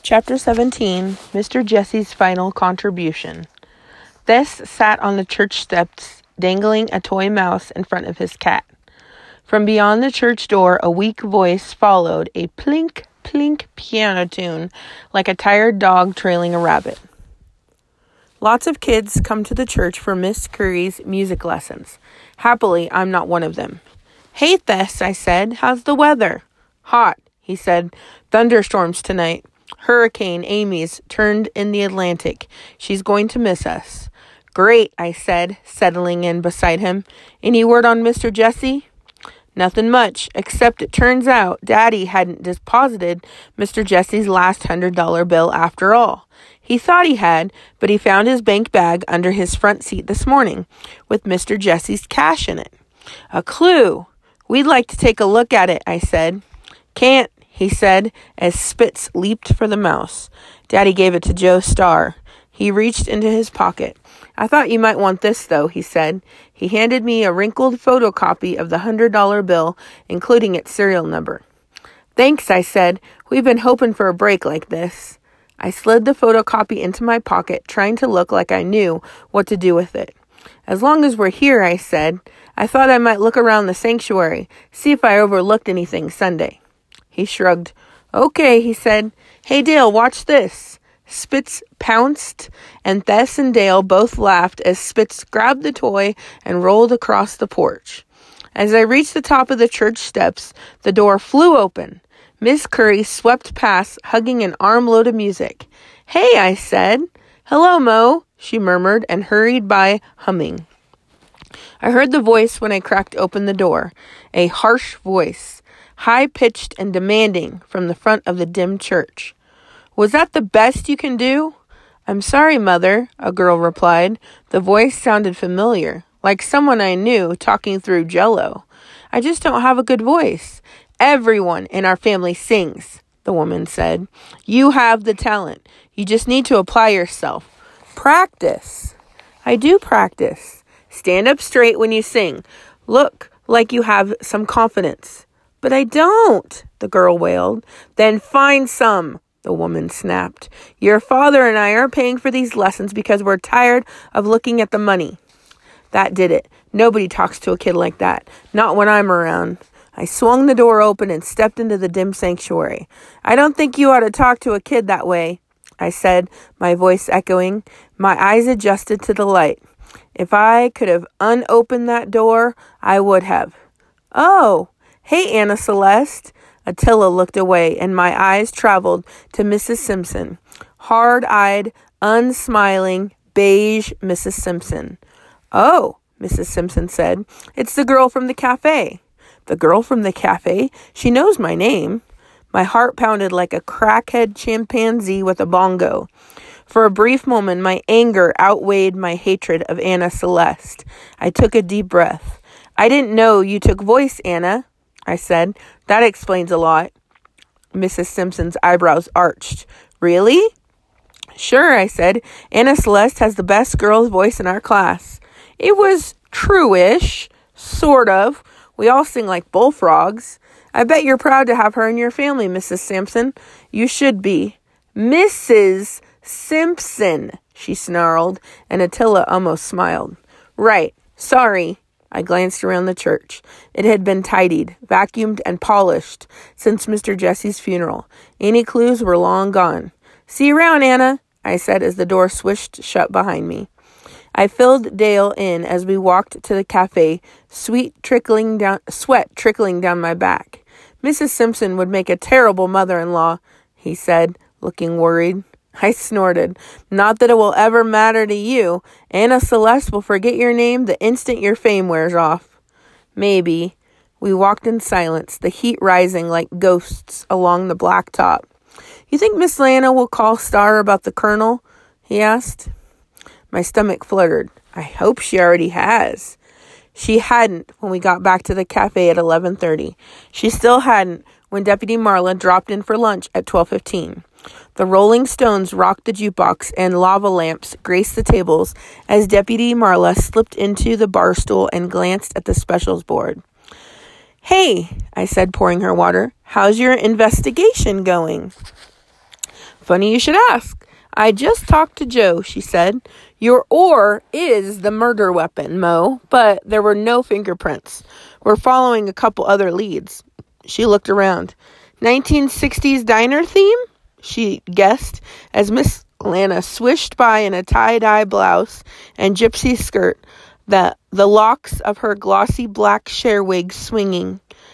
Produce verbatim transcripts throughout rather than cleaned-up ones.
Chapter seventeen, Mister Jesse's Final Contribution. Tess sat on the church steps, dangling a toy mouse in front of his cat. From beyond the church door, a weak voice followed a plink, plink piano tune, like a tired dog trailing a rabbit. Lots of kids come to the church for Miss Curry's music lessons. Happily, I'm not one of them. "Hey, Tess," I said. "How's the weather?" "Hot," he said. "Thunderstorms tonight. Hurricane Amy's turned in the Atlantic. She's going to miss us." "Great," I said, settling in beside him. "Any word on Mister Jesse?" "Nothing much, except it turns out Daddy hadn't deposited Mister Jesse's last hundred dollar bill after all. He thought he had, but he found his bank bag under his front seat this morning, with Mister Jesse's cash in it." "A clue. We'd like to take a look at it," I said. "Can't," he said, as Spitz leaped for the mouse. Daddy gave it to Joe Starr. He reached into his pocket. "I thought you might want this, though," he said. He handed me a wrinkled photocopy of the hundred dollar bill, including its serial number. "Thanks," I said. "We've been hoping for a break like this." I slid the photocopy into my pocket, trying to look like I knew what to do with it. "As long as we're here," I said, "I thought I might look around the sanctuary, see if I overlooked anything Sunday." He shrugged. "Okay," he said. "Hey, Dale, watch this." Spitz pounced, and Tess and Dale both laughed as Spitz grabbed the toy and rolled across the porch. As I reached the top of the church steps, the door flew open. Miss Curry swept past, hugging an armload of music. "Hey," I said. "Hello, Mo," she murmured, and hurried by, humming. I heard the voice when I cracked open the door, a harsh voice, high-pitched and demanding, from the front of the dim church. "Was that the best you can do?" "I'm sorry, Mother," a girl replied. The voice sounded familiar, like someone I knew talking through Jell-O. "I just don't have a good voice." "Everyone in our family sings," the woman said. "You have the talent. You just need to apply yourself. Practice." "I do practice." "Stand up straight when you sing. Look like you have some confidence." "But I don't," the girl wailed. "Then find some," the woman snapped. "Your father and I are paying for these lessons because we're tired of looking at the money." That did it. Nobody talks to a kid like that. Not when I'm around. I swung the door open and stepped into the dim sanctuary. "I don't think you ought to talk to a kid that way," I said, my voice echoing. My eyes adjusted to the light. If I could have unopened that door, I would have. "Oh, hey, Anna Celeste." Attila looked away, and my eyes traveled to Missus Simpson. Hard-eyed, unsmiling, beige Missus Simpson. "Oh," Missus Simpson said. "It's the girl from the cafe." "The girl from the cafe? She knows my name." My heart pounded like a crackhead chimpanzee with a bongo. For a brief moment, my anger outweighed my hatred of Anna Celeste. I took a deep breath. "I didn't know you took voice, Anna," I said. "That explains a lot." Missus Simpson's eyebrows arched. "Really?" "Sure," I said. "Anna Celeste has the best girl's voice in our class." "It was true-ish. Sort of. We all sing like bullfrogs. I bet you're proud to have her in your family, Missus Simpson." "You should be." "Missus Simpson," she snarled, and Attila almost smiled. "Right. Sorry." I glanced around the church. It had been tidied, vacuumed, and polished since Mister Jesse's funeral. Any clues were long gone. "See you around, Anna," I said as the door swished shut behind me. I filled Dale in as we walked to the cafe, sweet trickling down, sweat trickling down my back. "Missus Simpson would make a terrible mother-in-law," he said, looking worried. I snorted. "Not that it will ever matter to you. Anna Celeste will forget your name the instant your fame wears off." "Maybe." We walked in silence, the heat rising like ghosts along the black top. "You think Miss Lana will call Starr about the Colonel?" he asked. My stomach fluttered. I hope she already has. She hadn't when we got back to the cafe at eleven thirty. She still hadn't when Deputy Marla dropped in for lunch at twelve fifteen. The Rolling Stones rocked the jukebox and lava lamps graced the tables as Deputy Marla slipped into the bar stool and glanced at the specials board. "Hey," I said, pouring her water, "how's your investigation going?" Funny you should ask. I just talked to Joe, she said. Your oar is the murder weapon, Mo, but there were no fingerprints. We're following a couple other leads. She looked around. nineteen sixties diner theme? She guessed as Miss Lana swished by in a tie-dye blouse and gypsy skirt, the, the locks of her glossy black share wig swinging.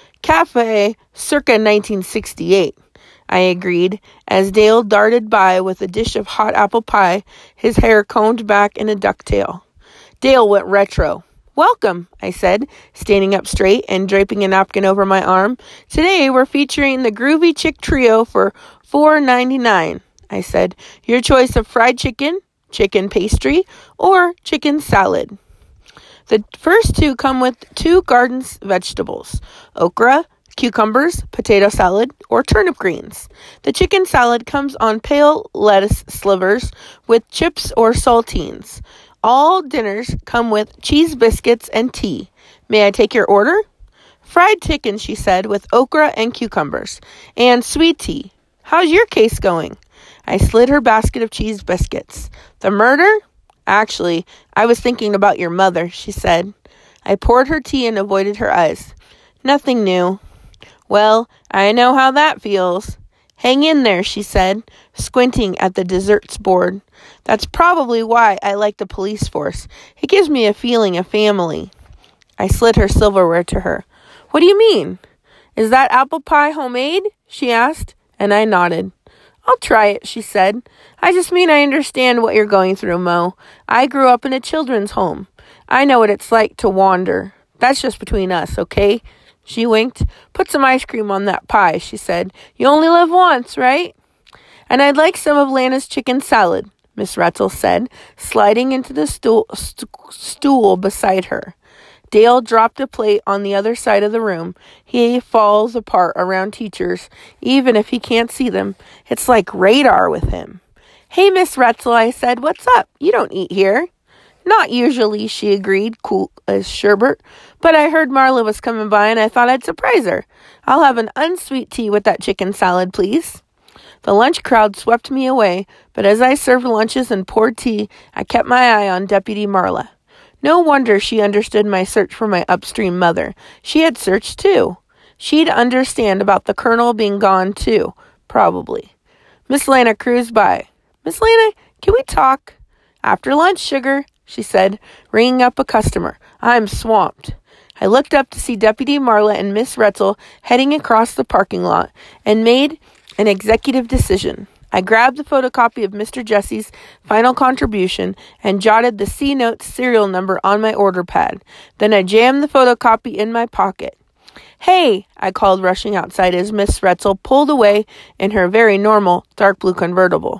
Cafe circa nineteen sixty-eight, I agreed, as Dale darted by with a dish of hot apple pie, his hair combed back in a ducktail. Dale went retro. Welcome, I said, standing up straight and draping a napkin over my arm. Today we're featuring the Groovy Chick Trio for four ninety-nine, I said. Your choice of fried chicken, chicken pastry, or chicken salad. The first two come with two garden vegetables, okra, cucumbers, potato salad, or turnip greens. The chicken salad comes on pale lettuce slivers with chips or saltines. All dinners come with cheese biscuits and tea. May I take your order? Fried chicken, she said, with okra and cucumbers, and sweet tea. How's your case going? I slid her basket of cheese biscuits. The murder? Actually, I was thinking about your mother, she said. I poured her tea and avoided her eyes. Nothing new. Well, I know how that feels. Hang in there, she said, squinting at the desserts board. That's probably why I like the police force. It gives me a feeling of family. I slid her silverware to her. What do you mean? Is that apple pie homemade? She asked, and I nodded. I'll try it, she said. I just mean I understand what you're going through, Mo. I grew up in a children's home. I know what it's like to wander. That's just between us, okay? She winked. Put some ice cream on that pie, she said. You only live once, right? And I'd like some of Lana's chicken salad, Miss Retzel said, sliding into the stool, st- stool beside her. Dale dropped a plate on the other side of the room. He falls apart around teachers, even if he can't see them. It's like radar with him. Hey, Miss Retzel, I said, what's up? You don't eat here. Not usually, she agreed, cool as sherbet. But I heard Marla was coming by, and I thought I'd surprise her. I'll have an unsweet tea with that chicken salad, please. The lunch crowd swept me away, but as I served lunches and poured tea, I kept my eye on Deputy Marla. No wonder she understood my search for my upstream mother. She had searched, too. She'd understand about the colonel being gone, too, probably. Miss Lana cruised by. Miss Lana, can we talk? After lunch, sugar, she said, ringing up a customer. I'm swamped. I looked up to see Deputy Marla and Miss Retzel heading across the parking lot and made an executive decision. I grabbed the photocopy of Mister Jesse's final contribution and jotted the C-Note serial number on my order pad. Then I jammed the photocopy in my pocket. Hey, I called, rushing outside as Miss Retzel pulled away in her very normal dark blue convertible.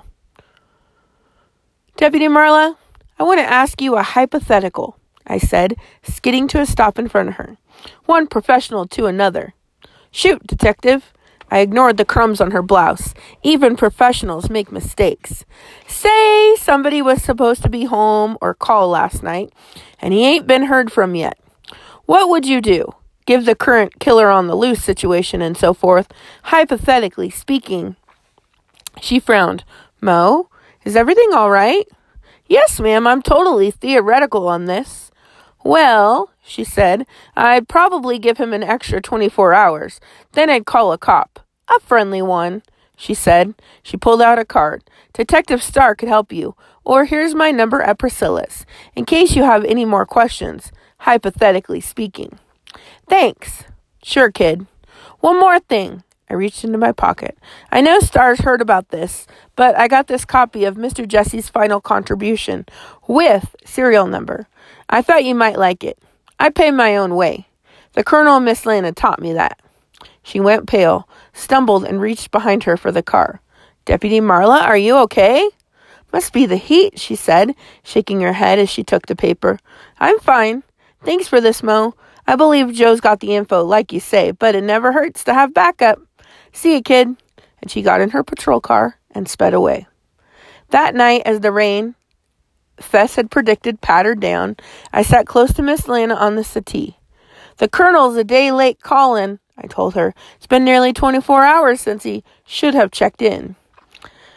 Deputy Marla, I want to ask you a hypothetical, I said, skidding to a stop in front of her. One professional to another. Shoot, detective. I ignored the crumbs on her blouse. Even professionals make mistakes. Say somebody was supposed to be home or call last night, and he ain't been heard from yet. What would you do? Give the current killer on the loose situation and so forth. Hypothetically speaking. She frowned. Mo, is everything all right? Yes, ma'am, I'm totally theoretical on this. Well, she said, I'd probably give him an extra twenty-four hours. Then I'd call a cop. A friendly one, she said. She pulled out a card. Detective Starr could help you. Or here's my number at Priscilla's, in case you have any more questions, hypothetically speaking. Thanks. Sure, kid. One more thing. I reached into my pocket. I know Starr's heard about this, but I got this copy of Mister Jesse's final contribution with serial number. I thought you might like it. I pay my own way. The Colonel and Miss Lana taught me that. She went pale, stumbled, and reached behind her for the car. Deputy Marla, are you okay? Must be the heat, she said, shaking her head as she took the paper. I'm fine. Thanks for this, Mo. I believe Joe's got the info, like you say, but it never hurts to have backup. See you, kid. And she got in her patrol car and sped away. That night, as the rain Fess had predicted pattered down, I sat close to Miss Lana on the settee. The Colonel's a day late calling, I told her. It's been nearly twenty-four hours since he should have checked in.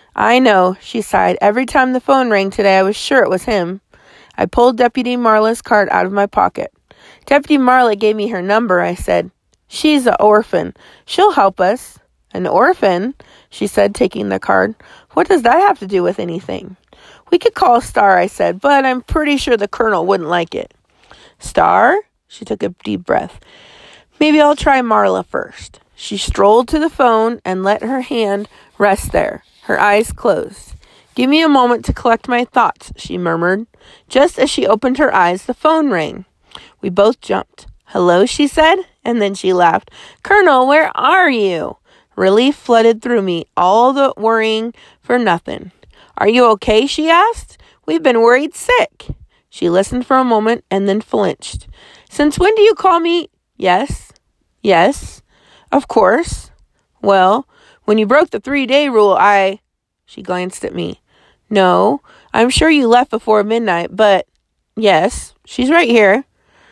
I know, she sighed. Every time the phone rang today, I was sure it was him. I pulled Deputy Marla's card out of my pocket. Deputy Marla gave me her number, I said. She's an orphan. She'll help us. An orphan? She said, taking the card. What does that have to do with anything? We could call Star, I said, but I'm pretty sure the Colonel wouldn't like it. Star? She took a deep breath. Maybe I'll try Marla first. She strolled to the phone and let her hand rest there, her eyes closed. Give me a moment to collect my thoughts, she murmured. Just as she opened her eyes, the phone rang. We both jumped. Hello, she said, and then she laughed. Colonel, where are you? Relief flooded through me, all the worrying for nothing. Are you okay, she asked. We've been worried sick. She listened for a moment and then flinched. Since when do you call me? Yes. Yes. Of course. Well, when you broke the three-day rule, I... She glanced at me. No, I'm sure you left before midnight, but... Yes, she's right here.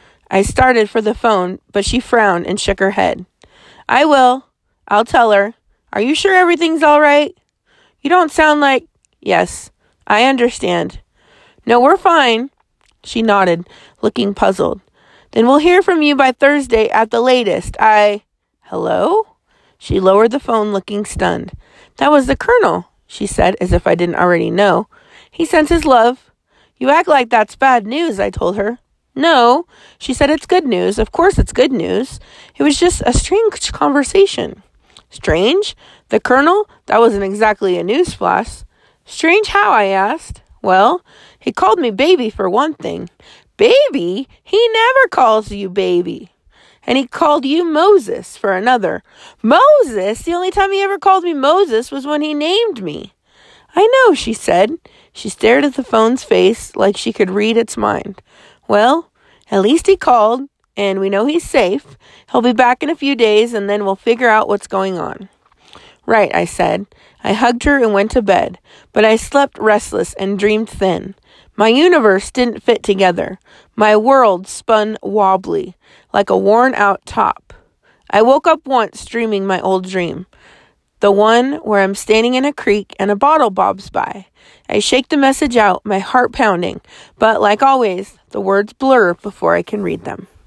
I started for the phone, but she frowned and shook her head. I will. I'll tell her. Are you sure everything's all right? You don't sound like... Yes, I understand. No, we're fine. She nodded, looking puzzled. Then we'll hear from you by Thursday at the latest. I... Hello? She lowered the phone, looking stunned. That was the Colonel, she said, as if I didn't already know. He sends his love. You act like that's bad news, I told her. No, she said it's good news. Of course it's good news. It was just a strange conversation. Strange? The Colonel? That wasn't exactly a newsflash. Strange how, I asked. Well, he called me baby for one thing. Baby? He never calls you baby. And he called you Moses for another. Moses? The only time he ever called me Moses was when he named me. I know, she said. She stared at the phone's face like she could read its mind. Well, at least he called, and we know he's safe. He'll be back in a few days, and then we'll figure out what's going on. Right, I said. I hugged her and went to bed, but I slept restless and dreamed thin. My universe didn't fit together. My world spun wobbly, like a worn-out top. I woke up once dreaming my old dream, the one where I'm standing in a creek and a bottle bobs by. I shake the message out, my heart pounding, but like always, the words blur before I can read them.